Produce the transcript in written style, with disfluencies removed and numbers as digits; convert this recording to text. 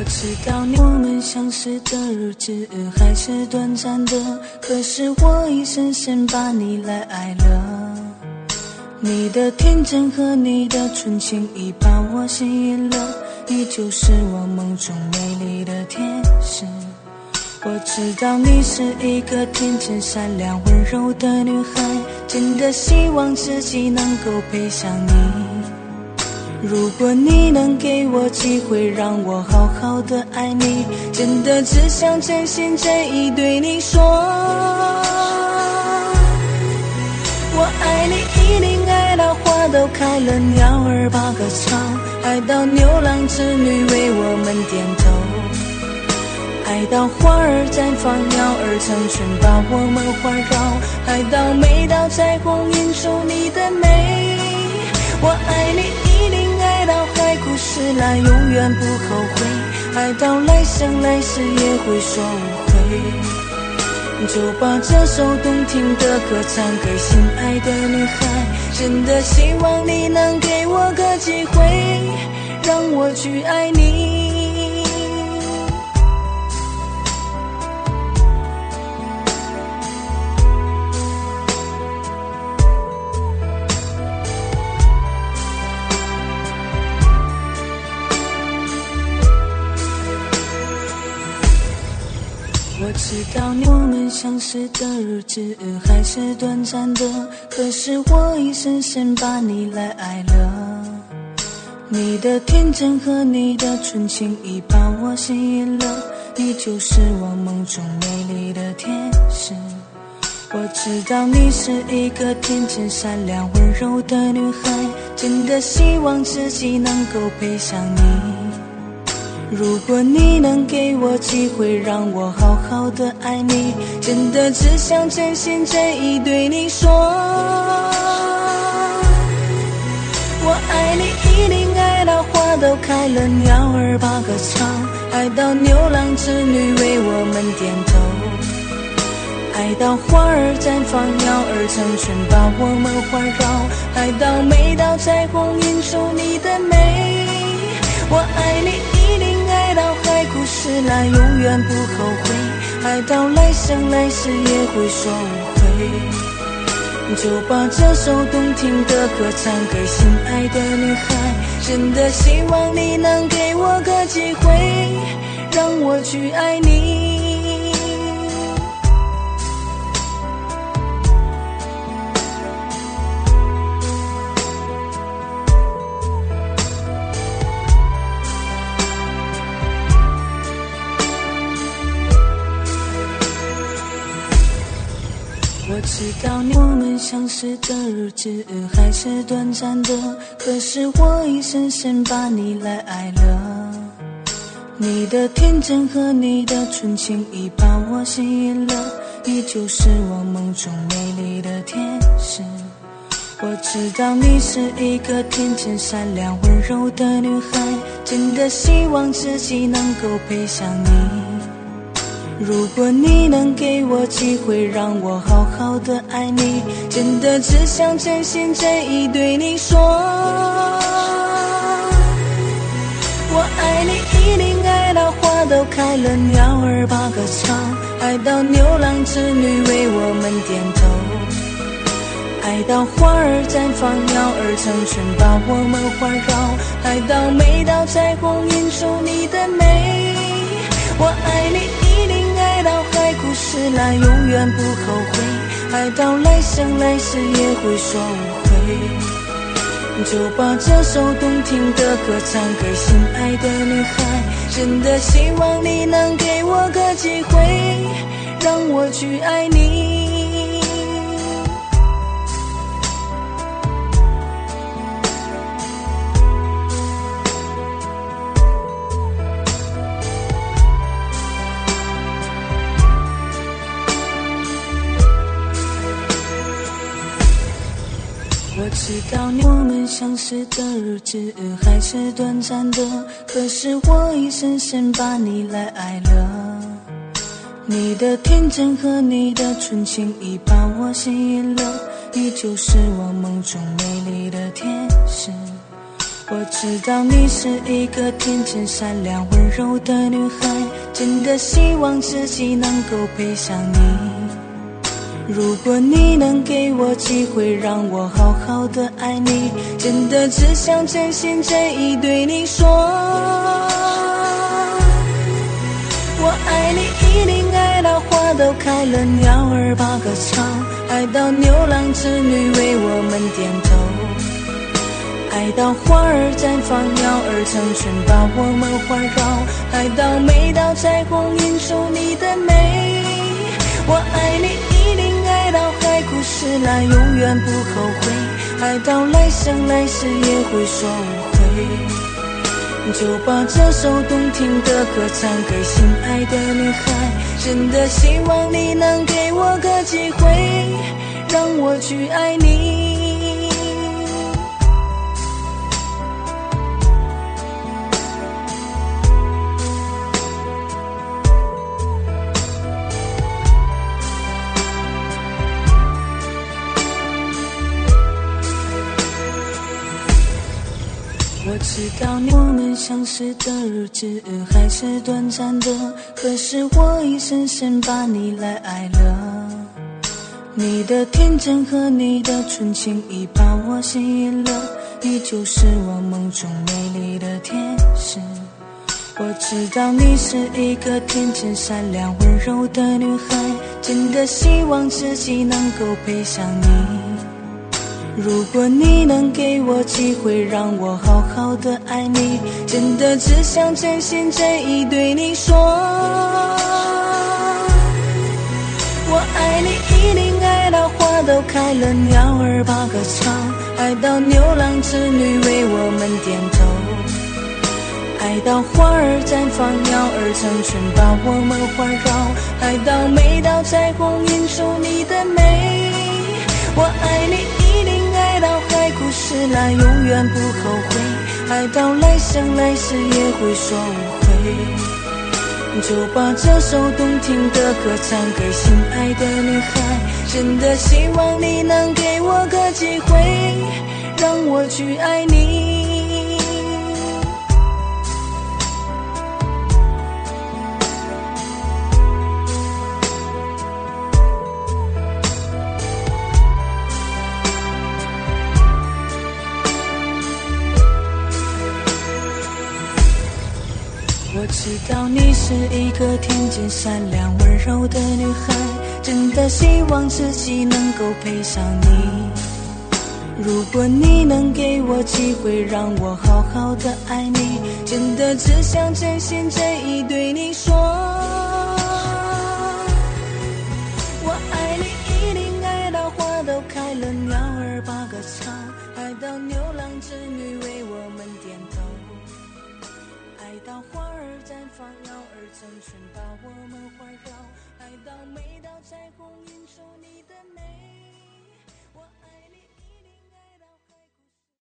我知道我们相识的日子还是短暂的，可是我已深深把你来爱了。你的天真和你的纯情已把我吸引了，你就是我梦中美丽的天使。我知道你是一个天真善良温柔的女孩，真的希望自己能够配上你。如果你能给我机会让我好好的爱你，真的只想真心真意对你说，我爱你一定爱到花都开了，鸟儿把歌唱，爱到牛郎织女为我们点头，爱到花儿绽放，鸟儿成群把我们环绕，爱到每道彩虹映出你的美。我爱你一定爱到海枯石烂，永远不后悔，爱到来生来世也会说无悔。就把这首动听的歌唱给心爱的女孩，真的希望你能给我个机会，让我去爱你。我知道我们相识的日子还是短暂的，可是我已深深把你来爱了。你的天真和你的纯情已把我吸引了，你就是我梦中美丽的天使。我知道你是一个天真善良温柔的女孩，真的希望自己能够配上你。如果你能给我机会让我好好的爱你，真的只想真心真意对你说，我爱你一定爱到花都开了，鸟儿把歌唱，爱到牛郎织女为我们点头，爱到花儿绽放，鸟儿成群把我们环绕，爱到每道彩虹映出你的美。我爱你一定爱到海枯石烂，永远不后悔，爱到来生来世也会说无悔。就把这首动听的歌唱给心爱的女孩，真的希望你能给我个机会，让我去爱你。我知道我们相识的日子还是短暂的，可是我已深深把你来爱了。你的天真和你的纯情已把我吸引了，你就是我梦中美丽的天使。我知道你是一个天真善良温柔的女孩，真的希望自己能够配上你。如果你能给我机会让我好好的爱你，真的只想真心真意对你说，我爱你一定爱到花都开了，鸟儿把歌唱，爱到牛郎织女为我们点头，爱到花儿绽放，鸟儿成群把我们环绕，爱到每道彩虹映出你的美。我爱你一定爱到海枯石烂，永远不后悔，爱到来生来世也会说无悔。就把这首动听的歌唱给心爱的女孩，真的希望你能给我个机会，让我去爱你。我知道我们相识的日子还是短暂的，可是我已深深把你来爱了。你的天真和你的纯情已把我吸引了，你就是我梦中美丽的天使。 我知道你是一个天真善良温柔的女孩，真的希望自己能够配上你。如果你能给我机会让我好好的爱你，真的只想真心真意对你说，我爱你10爱到花都开了，鸟儿把歌唱，爱到牛郎织女为我们点头，爱到花儿绽放，鸟儿成群把我们环绕，爱到每道彩虹映出你的美。我爱你10爱到海枯石烂，永远不后悔，爱到来生来世也会说无悔。就把这首动听的歌唱给心爱的女孩，真的希望你能给我个机会，让我去爱你。我知道我们相识的日子还是短暂的，可是我已深深把你来爱了。你的天真和你的纯情已把我吸引了，你就是我梦中美丽的天使。我知道你是一个天真善良温柔的女孩，真的希望自己能够配上你。如果你能给我机会让我好好的爱你，真的只想真心真意对你说，我爱你10爱到花都开了，鸟儿把歌唱，爱到牛郎织女为我们点头，爱到花儿绽放，鸟儿成群把我们环绕，爱到每道彩虹映出你的美。我爱你爱到海枯石烂，永远不后悔，爱到来生来世也会说无悔。就把这首动听的歌唱给心爱的女孩，真的希望你能给我个机会，让我去爱你。我知道你是一个天真善良温柔的女孩，真的希望自己能够配上你。如果你能给我机会让我好好的爱你，真的只想真心真意对你说，我爱你爱到花都开了，鸟儿把歌唱，爱到牛郎织女为我们点头，爱到花儿绽放，鸟儿成群把我们环绕，爱到每道彩虹映出你的美。